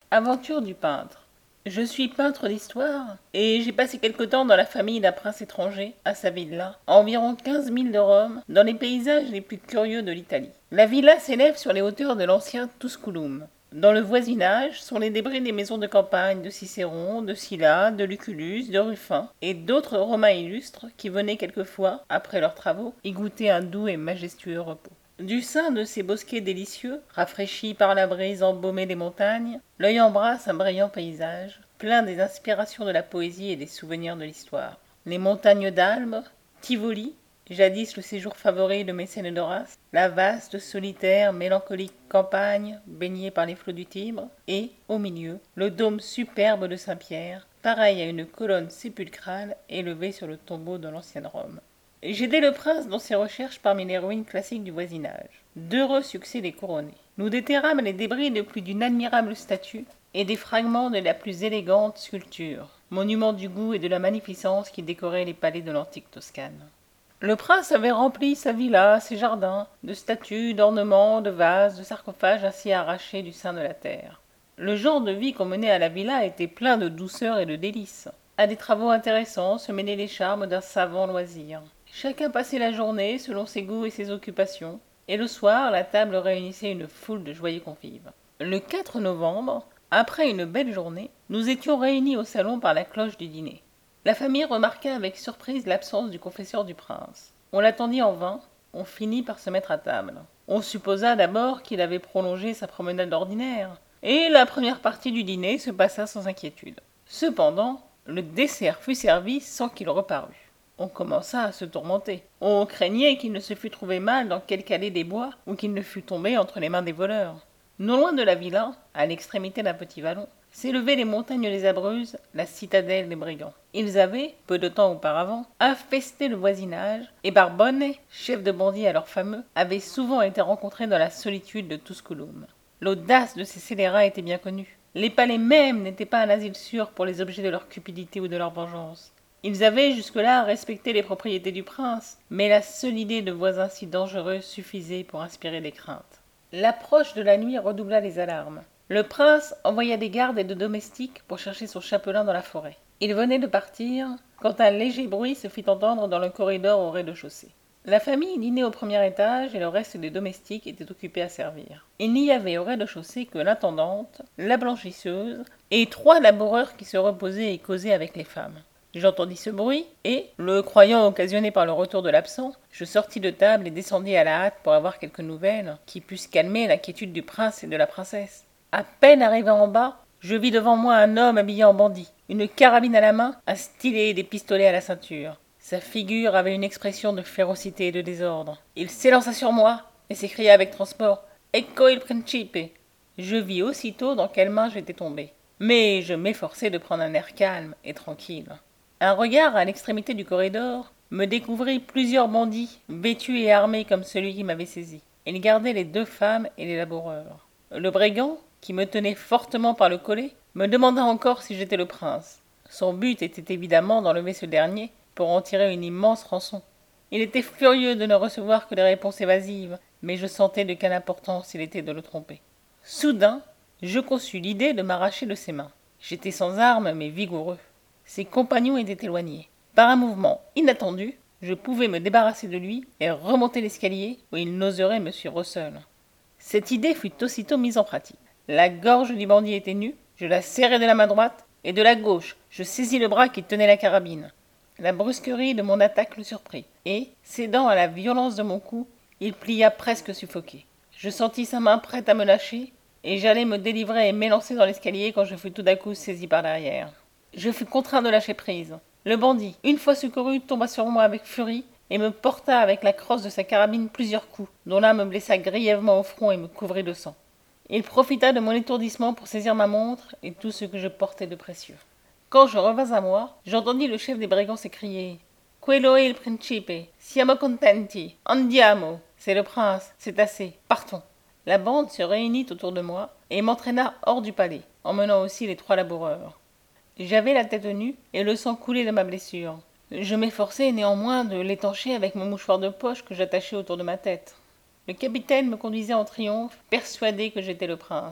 Aventure du peintre. Je suis peintre d'histoire et j'ai passé quelque temps dans la famille d'un prince étranger, à sa villa, à environ 15 milles de Rome, dans les paysages les plus curieux de l'Italie. La villa s'élève sur les hauteurs de l'ancien Tusculum. Dans le voisinage sont les débris des maisons de campagne de Cicéron, de Sylla, de Lucullus, de Ruffin et d'autres Romains illustres qui venaient quelquefois, après leurs travaux, y goûter un doux et majestueux repos. Du sein de ces bosquets délicieux, rafraîchis par la brise embaumée des montagnes, l'œil embrasse un brillant paysage, plein des inspirations de la poésie et des souvenirs de l'histoire. Les montagnes d'Albe, Tivoli, jadis le séjour favori de Mécène d'Horace, la vaste, solitaire, mélancolique campagne baignée par les flots du Tibre, et, au milieu, le dôme superbe de Saint-Pierre, pareil à une colonne sépulcrale élevée sur le tombeau de l'ancienne Rome. J'aidai le prince dans ses recherches parmi les ruines classiques du voisinage. D'heureux succès les couronnés. Nous déterrâmes les débris de plus d'une admirable statue et des fragments de la plus élégante sculpture, monument du goût et de la magnificence qui décoraient les palais de l'antique Toscane. Le prince avait rempli sa villa, ses jardins, de statues, d'ornements, de vases, de sarcophages ainsi arrachés du sein de la terre. Le genre de vie qu'on menait à la villa était plein de douceur et de délices. À des travaux intéressants se mêlaient les charmes d'un savant loisir. Chacun passait la journée selon ses goûts et ses occupations, et le soir, la table réunissait une foule de joyeux convives. Le 4 novembre, après une belle journée, nous étions réunis au salon par la cloche du dîner. La famille remarqua avec surprise l'absence du confesseur du prince. On l'attendit en vain, on finit par se mettre à table. On supposa d'abord qu'il avait prolongé sa promenade ordinaire, et la première partie du dîner se passa sans inquiétude. Cependant, le dessert fut servi sans qu'il reparût. On commença à se tourmenter. On craignait qu'il ne se fût trouvé mal dans quelque allée des bois, ou qu'il ne fût tombé entre les mains des voleurs. Non loin de la villa, à l'extrémité d'un petit vallon, s'élevaient les montagnes des Abruzes, la citadelle des brigands. Ils avaient, peu de temps auparavant, infesté le voisinage, et Barbone, chef de bandits alors fameux, avait souvent été rencontré dans la solitude de Tusculum. L'audace de ces scélérats était bien connue. Les palais mêmes n'étaient pas un asile sûr pour les objets de leur cupidité ou de leur vengeance. Ils avaient jusque-là respecté les propriétés du prince, mais la seule idée de voisins si dangereux suffisait pour inspirer des craintes. L'approche de la nuit redoubla les alarmes. Le prince envoya des gardes et de domestiques pour chercher son chapelain dans la forêt. Il venait de partir quand un léger bruit se fit entendre dans le corridor au rez-de-chaussée. La famille dînait au premier étage et le reste des domestiques étaient occupés à servir. Il n'y avait au rez-de-chaussée que l'intendante, la blanchisseuse et 3 laboureurs qui se reposaient et causaient avec les femmes. J'entendis ce bruit, et, le croyant occasionné par le retour de l'absent, je sortis de table et descendis à la hâte pour avoir quelques nouvelles qui pussent calmer l'inquiétude du prince et de la princesse. À peine arrivé en bas, je vis devant moi un homme habillé en bandit, une carabine à la main, un stylet et des pistolets à la ceinture. Sa figure avait une expression de férocité et de désordre. Il s'élança sur moi et s'écria avec transport « Ecco il principe !» Je vis aussitôt dans quelles mains j'étais tombé. Mais je m'efforçai de prendre un air calme et tranquille. Un regard à l'extrémité du corridor me découvrit plusieurs bandits, vêtus et armés comme celui qui m'avait saisi. Ils gardaient les 2 femmes et les laboureurs. Le brigand, qui me tenait fortement par le collet, me demanda encore si j'étais le prince. Son but était évidemment d'enlever ce dernier pour en tirer une immense rançon. Il était furieux de ne recevoir que des réponses évasives, mais je sentais de quelle importance il était de le tromper. Soudain, je conçus l'idée de m'arracher de ses mains. J'étais sans armes mais vigoureux. Ses compagnons étaient éloignés. Par un mouvement inattendu, je pouvais me débarrasser de lui et remonter l'escalier où il n'oserait me suivre seul. Cette idée fut aussitôt mise en pratique. La gorge du bandit était nue, je la serrai de la main droite, et de la gauche, je saisis le bras qui tenait la carabine. La brusquerie de mon attaque le surprit, et, cédant à la violence de mon coup, il plia presque suffoqué. Je sentis sa main prête à me lâcher, et j'allais me délivrer et m'élancer dans l'escalier quand je fus tout à coup saisi par derrière. Je fus contraint de lâcher prise. Le bandit, une fois secouru, tomba sur moi avec furie et me porta avec la crosse de sa carabine plusieurs coups, dont l'un me blessa grièvement au front et me couvrit de sang. Il profita de mon étourdissement pour saisir ma montre et tout ce que je portais de précieux. Quand je revins à moi, j'entendis le chef des brigands s'écrier « Quello è il principe, siamo contenti, andiamo !» C'est le prince, c'est assez, partons. La bande se réunit autour de moi et m'entraîna hors du palais, emmenant aussi les 3 laboureurs. J'avais la tête nue et le sang coulait de ma blessure. Je m'efforçai néanmoins de l'étancher avec mon mouchoir de poche que j'attachai autour de ma tête. Le capitaine me conduisait en triomphe, persuadé que j'étais le prince.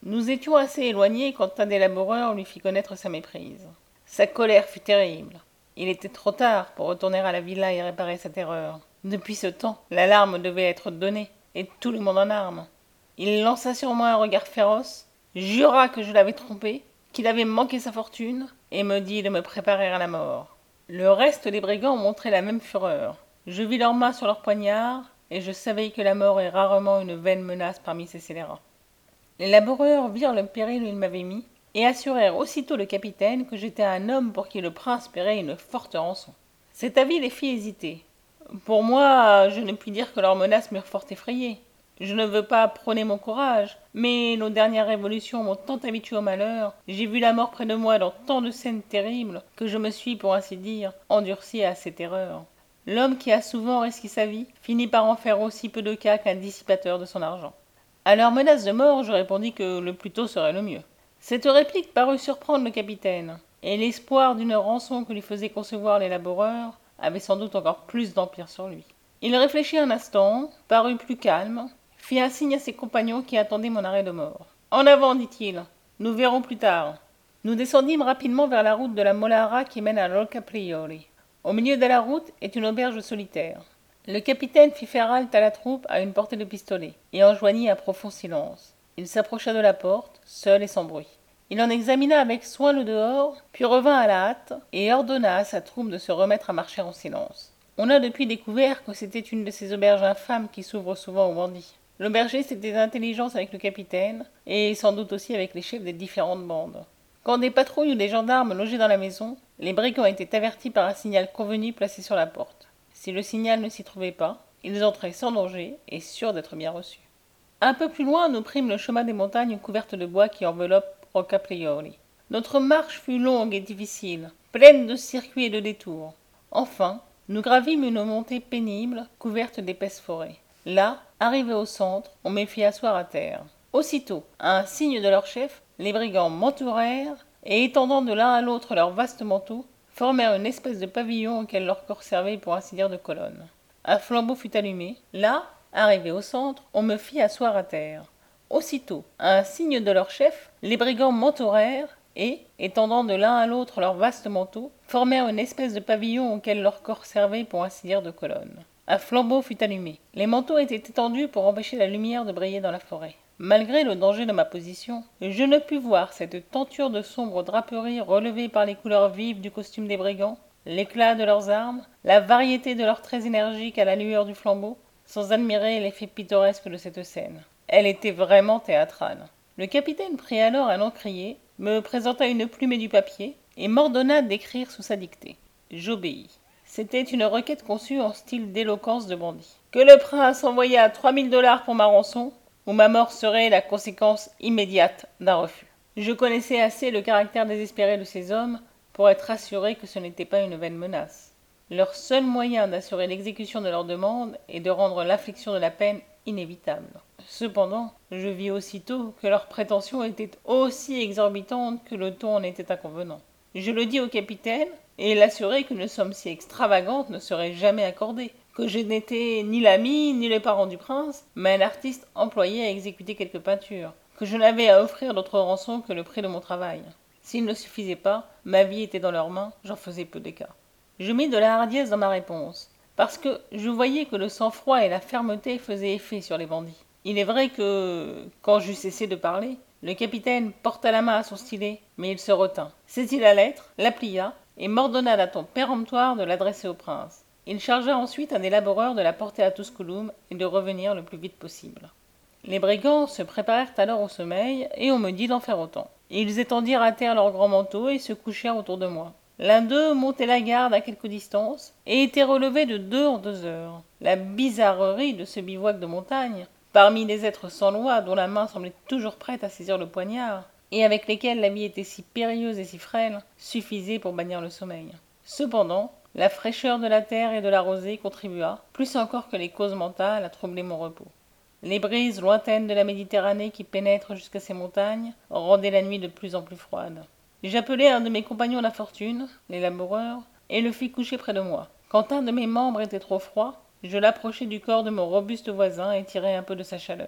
Nous étions assez éloignés quand un des laboureurs lui fit connaître sa méprise. Sa colère fut terrible. Il était trop tard pour retourner à la villa et réparer sa terreur. Depuis ce temps, l'alarme devait être donnée, et tout le monde en armes. Il lança sur moi un regard féroce, jura que je l'avais trompé, qu'il avait manqué sa fortune, et me dit de me préparer à la mort. Le reste des brigands montraient la même fureur. Je vis leurs mains sur leurs poignards, et je savais que la mort est rarement une vaine menace parmi ces scélérats. Les laboureurs virent le péril où ils m'avaient mis, et assurèrent aussitôt le capitaine que j'étais un homme pour qui le prince paierait une forte rançon. Cet avis les fit hésiter. Pour moi, je ne puis dire que leurs menaces m'eurent fort effrayé. Je ne veux pas prôner mon courage, mais nos dernières révolutions m'ont tant habitué au malheur, j'ai vu la mort près de moi dans tant de scènes terribles, que je me suis, pour ainsi dire, endurci à ces terreurs. L'homme qui a souvent risqué sa vie finit par en faire aussi peu de cas qu'un dissipateur de son argent. À leur menace de mort, je répondis que le plus tôt serait le mieux. Cette réplique parut surprendre le capitaine, et l'espoir d'une rançon que lui faisaient concevoir les laboureurs avait sans doute encore plus d'empire sur lui. Il réfléchit un instant, parut plus calme, fit un signe à ses compagnons qui attendaient mon arrêt de mort. En avant, dit-il, nous verrons plus tard. Nous descendîmes rapidement vers la route de la Molara qui mène à Roccaprioli. Au milieu de la route est une auberge solitaire. Le capitaine fit faire halte à la troupe à une portée de pistolet, et enjoignit un profond silence. Il s'approcha de la porte, seul et sans bruit. Il en examina avec soin le dehors, puis revint à la hâte, et ordonna à sa troupe de se remettre à marcher en silence. On a depuis découvert que c'était une de ces auberges infâmes qui s'ouvrent souvent aux bandits. L'auberger s'était d'intelligence avec le capitaine, et sans doute aussi avec les chefs des différentes bandes. Quand des patrouilles ou des gendarmes logeaient dans la maison, les brigands étaient avertis par un signal convenu placé sur la porte. Si le signal ne s'y trouvait pas, ils entraient sans danger et sûrs d'être bien reçus. Un peu plus loin, nous prîmes le chemin des montagnes couvertes de bois qui enveloppent Roccaprioli. Notre marche fut longue et difficile, pleine de circuits et de détours. Enfin, nous gravîmes une montée pénible, couverte d'épaisses forêts. Là, arrivés au centre, on me fit asseoir à terre. Aussitôt, à un signe de leur chef, les brigands m'entourèrent et, étendant de l'un à l'autre leurs vastes manteaux, formèrent une espèce de pavillon auquel leur corps servait pour ainsi dire de colonne. Un flambeau fut allumé. Là, arrivé au centre, on me fit asseoir à terre. Aussitôt, à un signe de leur chef, les brigands m'entourèrent et, étendant de l'un à l'autre leurs vastes manteaux, formèrent une espèce de pavillon auquel leur corps servait pour ainsi dire de colonne. Un flambeau fut allumé. Les manteaux étaient étendus pour empêcher la lumière de briller dans la forêt. Malgré le danger de ma position, je ne pus voir cette tenture de sombres draperies relevée par les couleurs vives du costume des brigands, l'éclat de leurs armes, la variété de leurs traits énergiques à la lueur du flambeau, sans admirer l'effet pittoresque de cette scène. Elle était vraiment théâtrale. Le capitaine prit alors un encrier, me présenta une plume et du papier, et m'ordonna d'écrire sous sa dictée. J'obéis. C'était une requête conçue en style d'éloquence de bandit. Que le prince envoyât 3000 $ pour ma rançon, ou ma mort serait la conséquence immédiate d'un refus. Je connaissais assez le caractère désespéré de ces hommes pour être assuré que ce n'était pas une vaine menace. Leur seul moyen d'assurer l'exécution de leur demande est de rendre l'infliction de la peine inévitable. Cependant, je vis aussitôt que leurs prétentions étaient aussi exorbitantes que le ton en était inconvenant. Je le dis au capitaine, et l'assurai qu'une somme si extravagante ne serait jamais accordée, que je n'étais ni l'ami ni le parent du prince, mais un artiste employé à exécuter quelques peintures, que je n'avais à offrir d'autre rançon que le prix de mon travail. S'il ne suffisait pas, ma vie était dans leurs mains, j'en faisais peu d'écart. Je mis de la hardiesse dans ma réponse, parce que je voyais que le sang-froid et la fermeté faisaient effet sur les bandits. Il est vrai que, quand j'eus cessé de parler, le capitaine porta la main à son stylet, mais il se retint, saisit la lettre, la plia, et m'ordonna d'un ton péremptoire de l'adresser au prince. Il chargea ensuite un des laboureurs de la porter à Tusculum et de revenir le plus vite possible. Les brigands se préparèrent alors au sommeil, et on me dit d'en faire autant. Ils étendirent à terre leurs grands manteaux et se couchèrent autour de moi. L'un d'eux montait la garde à quelque distance, et était relevé de 2 en 2 heures. La bizarrerie de ce bivouac de montagne, parmi des êtres sans loi dont la main semblait toujours prête à saisir le poignard, et avec lesquels la vie était si périlleuse et si frêle, suffisait pour bannir le sommeil. Cependant, la fraîcheur de la terre et de la rosée contribua, plus encore que les causes mentales, à troubler mon repos. Les brises lointaines de la Méditerranée qui pénètrent jusqu'à ces montagnes rendaient la nuit de plus en plus froide. J'appelai un de mes compagnons d'infortune, les laboureurs, et le fis coucher près de moi. Quand un de mes membres était trop froid, je l'approchai du corps de mon robuste voisin et tirai un peu de sa chaleur.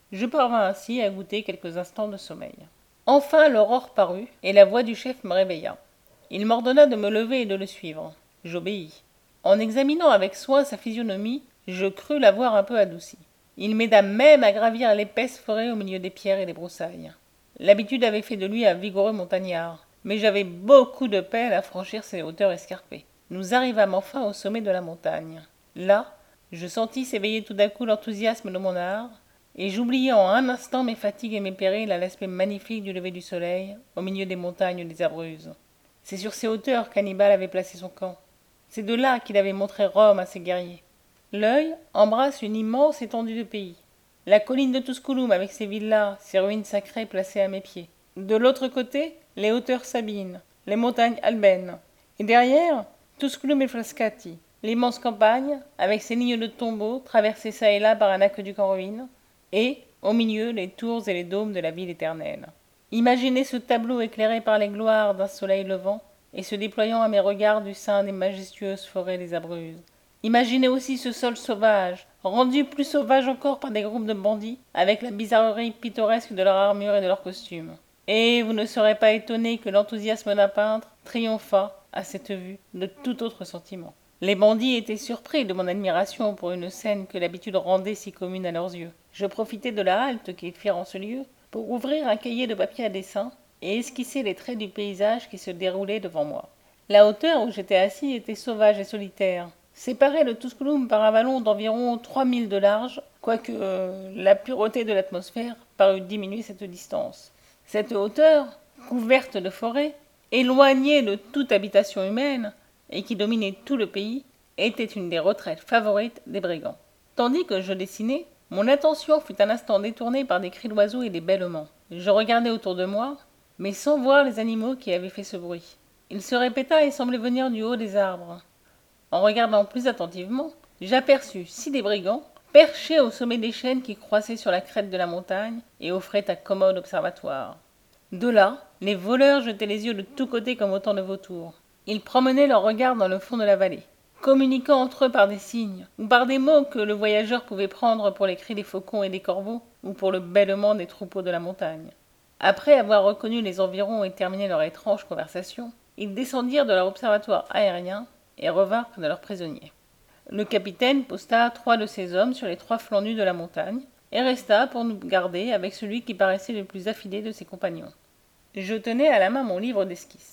Je parvins ainsi à goûter quelques instants de sommeil. Enfin l'aurore parut, et la voix du chef me réveilla. Il m'ordonna de me lever et de le suivre. J'obéis. En examinant avec soin sa physionomie, je crus la voir un peu adoucie. Il m'aida même à gravir l'épaisse forêt au milieu des pierres et des broussailles. L'habitude avait fait de lui un vigoureux montagnard, mais j'avais beaucoup de peine à franchir ces hauteurs escarpées. Nous arrivâmes enfin au sommet de la montagne. Là, je sentis s'éveiller tout d'un coup l'enthousiasme de mon art, et j'oubliai en un instant mes fatigues et mes périls à l'aspect magnifique du lever du soleil, au milieu des montagnes des Abruzzes. C'est sur ces hauteurs qu'Hannibal avait placé son camp. C'est de là qu'il avait montré Rome à ses guerriers. L'œil embrasse une immense étendue de pays. La colline de Tusculum avec ses villas, ses ruines sacrées placées à mes pieds. De l'autre côté, les hauteurs sabines, les montagnes albaines. Et derrière, Tusculum et Frascati, l'immense campagne, avec ses lignes de tombeaux traversées çà et là par un aqueduc en ruine. Et, au milieu, les tours et les dômes de la ville éternelle. Imaginez ce tableau éclairé par les gloires d'un soleil levant, et se déployant à mes regards du sein des majestueuses forêts des Abruzzes. Imaginez aussi ce sol sauvage, rendu plus sauvage encore par des groupes de bandits, avec la bizarrerie pittoresque de leur armure et de leurs costumes. Et vous ne serez pas étonné que l'enthousiasme d'un peintre triomphât, à cette vue, de tout autre sentiment. Les bandits étaient surpris de mon admiration pour une scène que l'habitude rendait si commune à leurs yeux. Je profitai de la halte qu'ils firent en ce lieu pour ouvrir un cahier de papier à dessin et esquisser les traits du paysage qui se déroulait devant moi. La hauteur où j'étais assis était sauvage et solitaire, séparée de Tusculum par un vallon d'environ 3000 de large, quoique la pureté de l'atmosphère parut diminuer cette distance. Cette hauteur, couverte de forêts, éloignée de toute habitation humaine, et qui dominait tout le pays, était une des retraites favorites des brigands. Tandis que je dessinais, mon attention fut un instant détournée par des cris d'oiseaux et des bêlements. Je regardai autour de moi, mais sans voir les animaux qui avaient fait ce bruit. Il se répéta et semblait venir du haut des arbres. En regardant plus attentivement, j'aperçus 6 des brigands, perchés au sommet des chênes qui croissaient sur la crête de la montagne et offraient un commode observatoire. De là, les voleurs jetaient les yeux de tous côtés comme autant de vautours. Ils promenaient leurs regards dans le fond de la vallée, communiquant entre eux par des signes, ou par des mots que le voyageur pouvait prendre pour les cris des faucons et des corbeaux, ou pour le bêlement des troupeaux de la montagne. Après avoir reconnu les environs et terminé leur étrange conversation, ils descendirent de leur observatoire aérien et revinrent près de leurs prisonniers. Le capitaine posta 3 de ses hommes sur les 3 flancs nus de la montagne, et resta pour nous garder avec celui qui paraissait le plus affilé de ses compagnons. Je tenais à la main mon livre d'esquisses.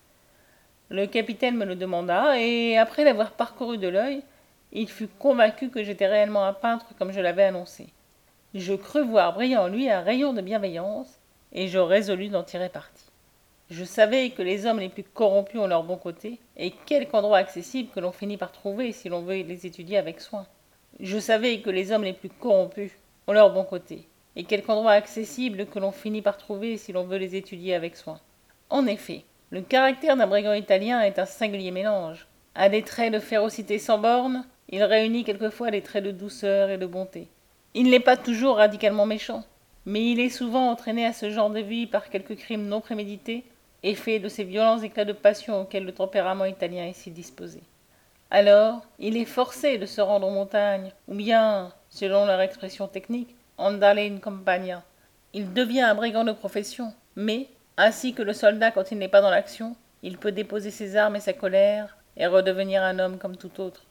Le capitaine me le demanda, et après l'avoir parcouru de l'œil, il fut convaincu que j'étais réellement un peintre comme je l'avais annoncé. Je crus voir briller en lui un rayon de bienveillance, et je résolus d'en tirer parti. Je savais que les hommes les plus corrompus ont leur bon côté, et quelque endroit accessible que l'on finit par trouver si l'on veut les étudier avec soin. Je savais que les hommes les plus corrompus ont leur bon côté, et quelque endroit accessible que l'on finit par trouver si l'on veut les étudier avec soin. En effet, le caractère d'un brigand italien est un singulier mélange. À des traits de férocité sans bornes, il réunit quelquefois des traits de douceur et de bonté. Il n'est pas toujours radicalement méchant, mais il est souvent entraîné à ce genre de vie par quelque crime non prémédité, effet de ces violents éclats de passion auxquels le tempérament italien est si disposé. Alors, il est forcé de se rendre aux montagnes, ou bien, selon leur expression technique, andare in campagna. Il devient un brigand de profession, mais, ainsi que le soldat quand il n'est pas dans l'action, il peut déposer ses armes et sa colère, et redevenir un homme comme tout autre.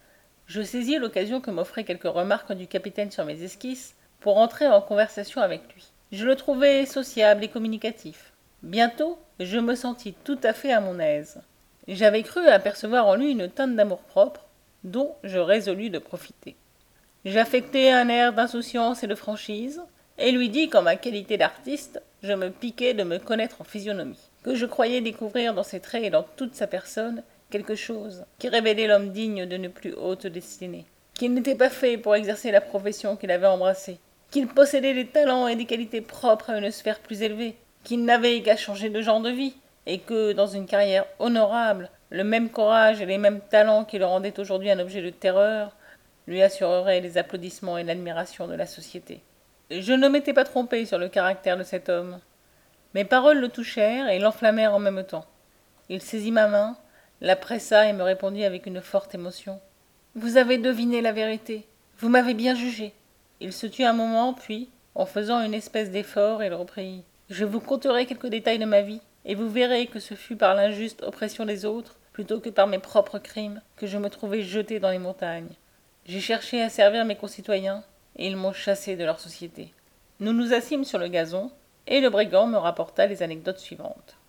Je saisis l'occasion que m'offraient quelques remarques du capitaine sur mes esquisses, pour entrer en conversation avec lui. Je le trouvai sociable et communicatif. Bientôt, je me sentis tout à fait à mon aise. J'avais cru apercevoir en lui une teinte d'amour-propre, dont je résolus de profiter. J'affectai un air d'insouciance et de franchise, et lui dis qu'en ma qualité d'artiste, je me piquais de me connaître en physionomie, que je croyais découvrir dans ses traits et dans toute sa personne quelque chose qui révélait l'homme digne d'une plus haute destinée, qu'il n'était pas fait pour exercer la profession qu'il avait embrassée, qu'il possédait des talents et des qualités propres à une sphère plus élevée, qu'il n'avait qu'à changer de genre de vie, et que, dans une carrière honorable, le même courage et les mêmes talents qui le rendaient aujourd'hui un objet de terreur lui assureraient les applaudissements et l'admiration de la société. Je ne m'étais pas trompé sur le caractère de cet homme. Mes paroles le touchèrent et l'enflammèrent en même temps. Il saisit ma main, la pressa et me répondit avec une forte émotion. « Vous avez deviné la vérité. Vous m'avez bien jugé. » Il se tut un moment, puis, En faisant une espèce d'effort, il reprit. Je vous conterai quelques détails de ma vie, et vous verrez que ce fut par l'injuste oppression des autres, plutôt que par mes propres crimes, que je me trouvai jeté dans les montagnes. J'ai cherché à servir mes concitoyens, et ils m'ont chassé de leur société. Nous nous assîmes sur le gazon, et le brigand me rapporta les anecdotes suivantes.